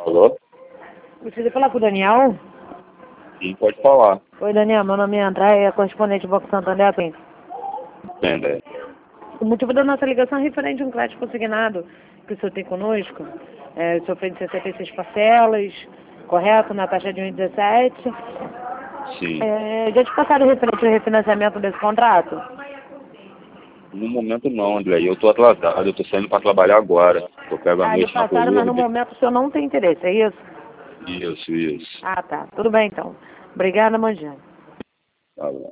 Alô? Gostaria de falar com o Daniel? Sim, pode falar. Oi, Daniel. Meu nome é André, é correspondente do Banco Santander. Entende? O motivo da nossa ligação é referente a um crédito consignado que o senhor tem conosco. O senhor fez 66 parcelas, correto? Na taxa de 1,17. Sim. Já te passaram referente ao refinanciamento desse contrato? No momento não, André. Eu tô atrasado, eu tô saindo para trabalhar agora. Eu pego a Já noite na passaram, mas no Colômbia. momento o senhor não tem interesse, é isso? Isso. Ah, tá. Tudo bem, então. Obrigada, Manjana. Tá bom.